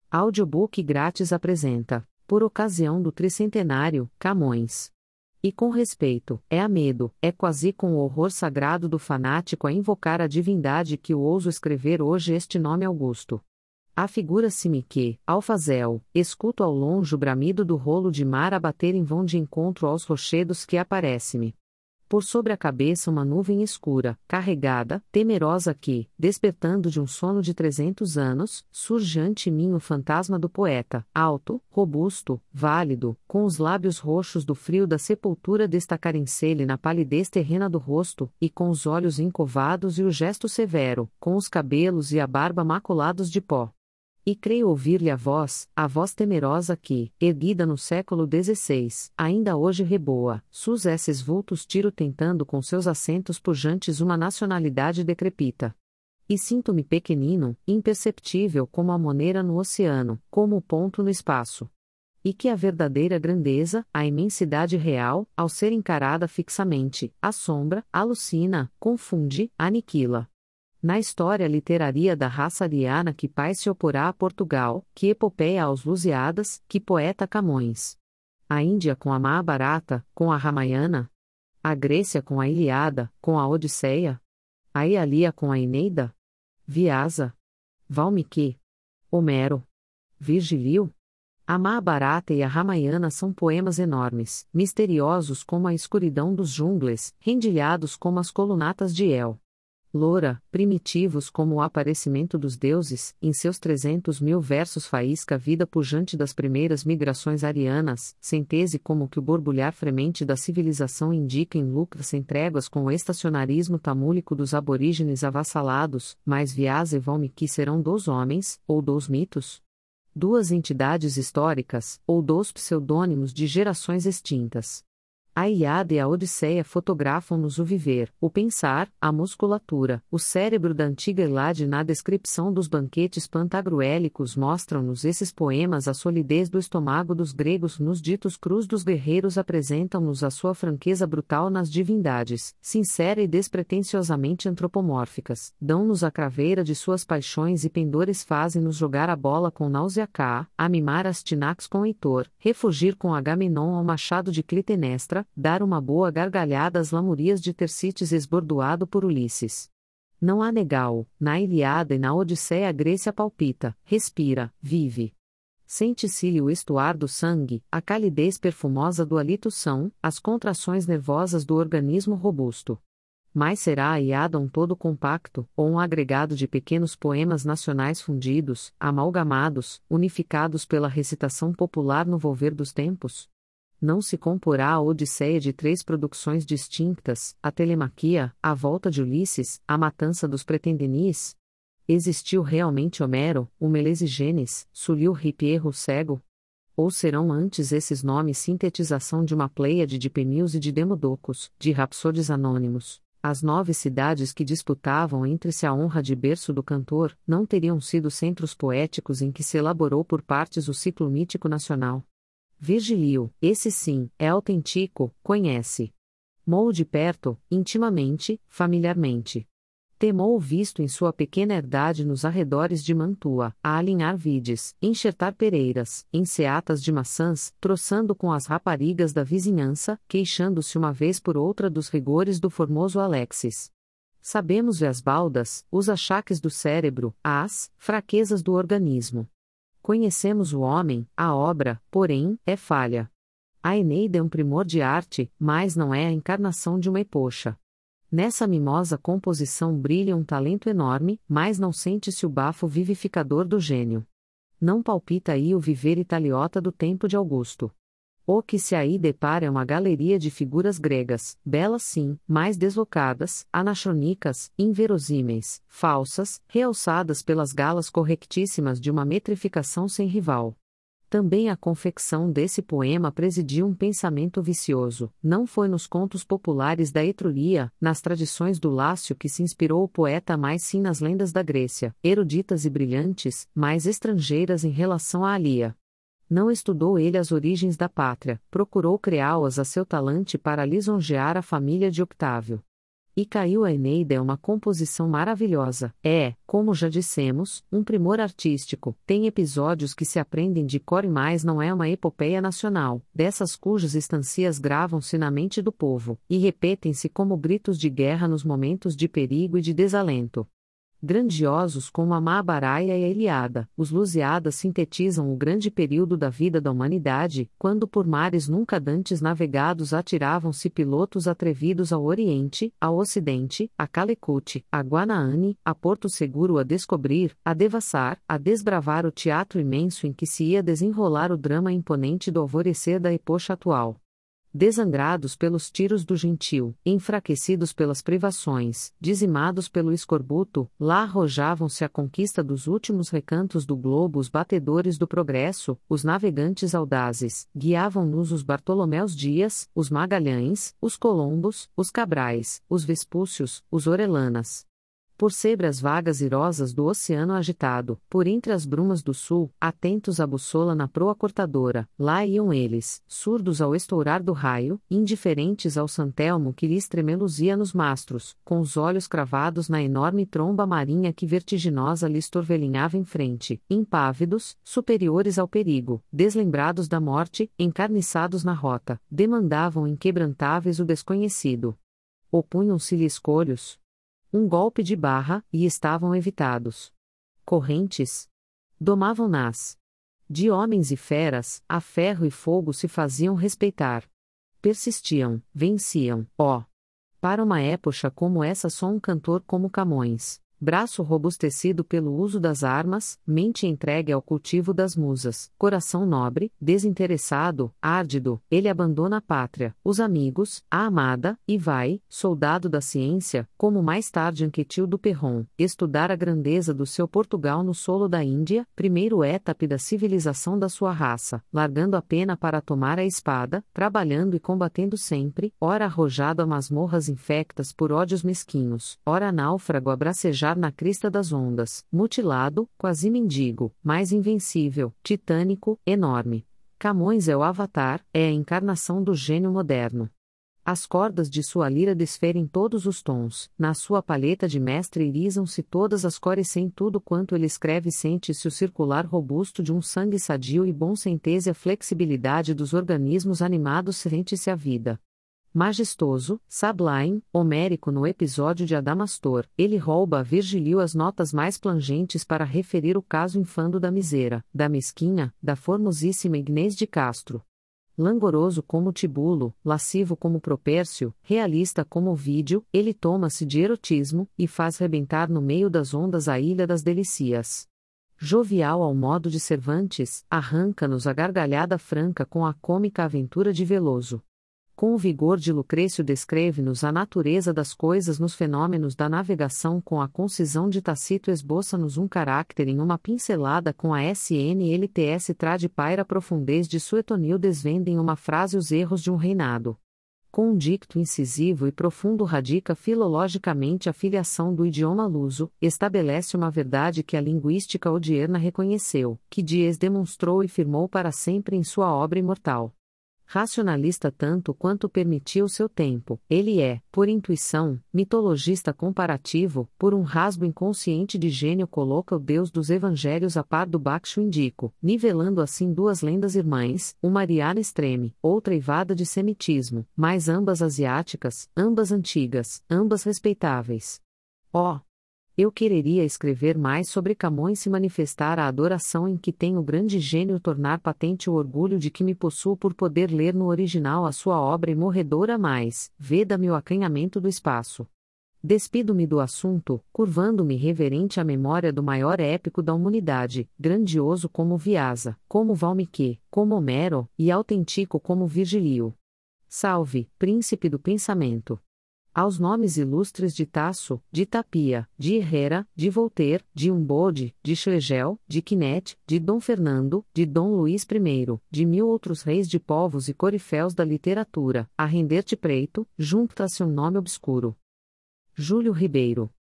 Audiobook grátis apresenta, por ocasião do tricentenário, Camões. E com respeito, é a medo, é quase com o horror sagrado do fanático a invocar a divindade que o ouso escrever hoje este nome augusto. Afigura-se-me que, ao fazel, escuto ao longe o bramido do rolo de mar a bater em vão de encontro aos rochedos que aparece-me. Por sobre a cabeça uma nuvem escura, carregada, temerosa que, despertando de um sono de 300 anos, surge ante mim o fantasma do poeta, alto, robusto, válido, com os lábios roxos do frio da sepultura destacarem-se-lhe na palidez terrena do rosto, e com os olhos encovados e o gesto severo, com os cabelos e a barba maculados de pó. E creio ouvir-lhe a voz temerosa que, erguida no século XVI, ainda hoje reboa, sus esses vultos tiro tentando com seus assentos pujantes uma nacionalidade decrepita. E sinto-me pequenino, imperceptível como a moneira no oceano, como o ponto no espaço. E que a verdadeira grandeza, a imensidade real, ao ser encarada fixamente, assombra, alucina, confunde, aniquila. Na história literária da raça ariana que pai se oporá a Portugal, que epopeia aos Lusíadas, que poeta Camões. A Índia com a Mahabharata, com a Ramayana. A Grécia com a Ilíada, com a Odisseia. A Ealia com a Eneida. Vyasa. Valmiki. Homero. Virgílio. A Mahabharata e a Ramayana são poemas enormes, misteriosos como a escuridão dos jungles, rendilhados como as colunatas de El. Loura, primitivos como o aparecimento dos deuses, em seus 300.000 versos faísca a vida pujante das primeiras migrações arianas, centese como que o borbulhar fremente da civilização indica em lucras sem tréguas com o estacionarismo tamúlico dos aborígenes avassalados, mas Vyasa e Valmiki serão dos homens, ou dos mitos? Duas entidades históricas, ou dos pseudônimos de gerações extintas. A Ilíada e a Odisseia fotografam-nos o viver, o pensar, a musculatura, o cérebro da antiga Ilíada. Na descrição dos banquetes pantagruélicos mostram-nos esses poemas a solidez do estômago dos gregos. Nos ditos crus dos guerreiros apresentam-nos a sua franqueza brutal nas divindades, sincera e despretensiosamente antropomórficas, dão-nos a craveira de suas paixões e pendores, fazem-nos jogar a bola com Nausicaá, a mimar Astinax com Heitor, refugir com Agamenon ao machado de Clitemnestra, dar uma boa gargalhada às lamurias de Tersites esbordoado por Ulisses. Não há negá-o, na Ilíada e na Odisseia a Grécia palpita, respira, vive. Sente-se-lhe o estuar do sangue, a calidez perfumosa do hálito são, as contrações nervosas do organismo robusto. Mas será a Ilíada um todo compacto, ou um agregado de pequenos poemas nacionais fundidos, amalgamados, unificados pela recitação popular no volver dos tempos? Não se comporá a Odisseia de 3 produções distintas, a Telemaquia, a volta de Ulisses, a matança dos Pretendenis? Existiu realmente Homero, o Melesigenes, Sulio Ripierro cego? Ou serão antes esses nomes sintetização de uma pleiade de Penius e de Demodocos, de rapsodes anônimos? As 9 cidades que disputavam entre si a honra de berço do cantor, não teriam sido centros poéticos em que se elaborou por partes o ciclo mítico nacional? Virgílio, esse sim, é autêntico, conhece. Mou de perto, intimamente, familiarmente. Temou visto em sua pequena herdade nos arredores de Mantua, a alinhar vides, enxertar pereiras, enseatas de maçãs, troçando com as raparigas da vizinhança, queixando-se uma vez por outra dos rigores do formoso Alexis. Sabemos ver as baldas, os achaques do cérebro, as fraquezas do organismo. Conhecemos o homem, a obra, porém, é falha. A Eneida é um primor de arte, mas não é a encarnação de uma epocha. Nessa mimosa composição brilha um talento enorme, mas não sente-se o bafo vivificador do gênio. Não palpita aí o viver italiota do tempo de Augusto. O que se aí depara é uma galeria de figuras gregas, belas sim, mas deslocadas, anacrônicas, inverossímeis, falsas, realçadas pelas galas correctíssimas de uma metrificação sem rival. Também a confecção desse poema presidiu um pensamento vicioso, não foi nos contos populares da Etruria, nas tradições do Lácio que se inspirou o poeta, mas sim nas lendas da Grécia, eruditas e brilhantes, mas estrangeiras em relação à Alia. Não estudou ele as origens da pátria, procurou criá-las a seu talante para lisonjear a família de Octávio. E caiu a Eneida é uma composição maravilhosa, é, como já dissemos, um primor artístico, tem episódios que se aprendem de cor e mais não é uma epopeia nacional, dessas cujas estancias gravam-se na mente do povo, e repetem-se como gritos de guerra nos momentos de perigo e de desalento. Grandiosos como a Mahabharata e a Ilíada, os Lusíadas sintetizam o grande período da vida da humanidade, quando por mares nunca dantes navegados atiravam-se pilotos atrevidos ao Oriente, ao Ocidente, a Calicut, a Guanaane, a Porto Seguro a descobrir, a devassar, a desbravar o teatro imenso em que se ia desenrolar o drama imponente do alvorecer da epocha atual. Desangrados pelos tiros do gentil, enfraquecidos pelas privações, dizimados pelo escorbuto, lá arrojavam-se à conquista dos últimos recantos do globo os batedores do progresso, os navegantes audazes, guiavam-nos os Bartoloméus Dias, os Magalhães, os Colombos, os Cabrais, os Vespúcios, os Orelanas. Por sobre as vagas irosas do oceano agitado, por entre as brumas do sul, atentos à bússola na proa cortadora, lá iam eles, surdos ao estourar do raio, indiferentes ao santelmo que lhes tremeluzia nos mastros, com os olhos cravados na enorme tromba marinha que vertiginosa lhes torvelinhava em frente, impávidos, superiores ao perigo, deslembrados da morte, encarniçados na rota, demandavam inquebrantáveis o desconhecido. Opunham-se-lhe escolhos. Um golpe de barra, e estavam evitados. Correntes. Domavam-nas. De homens e feras, a ferro e fogo se faziam respeitar. Persistiam, venciam, ó. Para uma época como essa só um cantor como Camões. Braço robustecido pelo uso das armas, mente entregue ao cultivo das musas, coração nobre, desinteressado, árdido, ele abandona a pátria, os amigos, a amada, e vai, soldado da ciência, como mais tarde Anquetil do Perron, estudar a grandeza do seu Portugal no solo da Índia, primeiro étape da civilização da sua raça, largando a pena para tomar a espada, trabalhando e combatendo sempre, ora arrojado a masmorras infectas por ódios mesquinhos, ora náufrago a bracejar na crista das ondas, mutilado, quase mendigo, mais invencível, titânico, enorme. Camões é o avatar, é a encarnação do gênio moderno. As cordas de sua lira desferem todos os tons, na sua palheta de mestre irisam-se todas as cores sem tudo quanto ele escreve sente-se o circular robusto de um sangue sadio e bom sente-se a flexibilidade dos organismos animados sente-se a vida. Majestoso, sublime, homérico no episódio de Adamastor, ele rouba a Virgílio as notas mais plangentes para referir o caso infando da miseira, da mesquinha, da formosíssima Inês de Castro. Langoroso como Tibulo, lascivo como Propércio, realista como Ovídio, ele toma-se de erotismo, e faz rebentar no meio das ondas a ilha das delícias. Jovial ao modo de Cervantes, arranca-nos a gargalhada franca com a cômica aventura de Veloso. Com o vigor de Lucrécio descreve-nos a natureza das coisas nos fenômenos da navegação com a concisão de Tacito esboça-nos um caráter em uma pincelada com a SNLTS trade paira a profundez de Suetonil desvenda em uma frase os erros de um reinado. Com um dicto incisivo e profundo radica filologicamente a filiação do idioma luso, estabelece uma verdade que a linguística odierna reconheceu, que Diez demonstrou e firmou para sempre em sua obra imortal. Racionalista tanto quanto permitiu seu tempo, ele é, por intuição, mitologista comparativo, por um rasgo inconsciente de gênio coloca o Deus dos Evangelhos a par do Bhakshu Indico, nivelando assim duas lendas irmãs, uma ariana extreme, outra eivada de semitismo, mas ambas asiáticas, ambas antigas, ambas respeitáveis. Ó! Eu quereria escrever mais sobre Camões se manifestar a adoração em que tem o grande gênio tornar patente o orgulho de que me possuo por poder ler no original a sua obra e morredora mais, veda-me o acanhamento do espaço. Despido-me do assunto, curvando-me reverente à memória do maior épico da humanidade, grandioso como Vyasa, como Valmiki, como Homero, e autêntico como Virgílio. Salve, príncipe do pensamento! Aos nomes ilustres de Tasso, de Tapia, de Herrera, de Voltaire, de Humboldt, de Schlegel, de Quinet, de Dom Fernando, de Dom Luís I, de mil outros reis de povos e coriféus da literatura, a render-te preito, junta-se um nome obscuro. Júlio Ribeiro.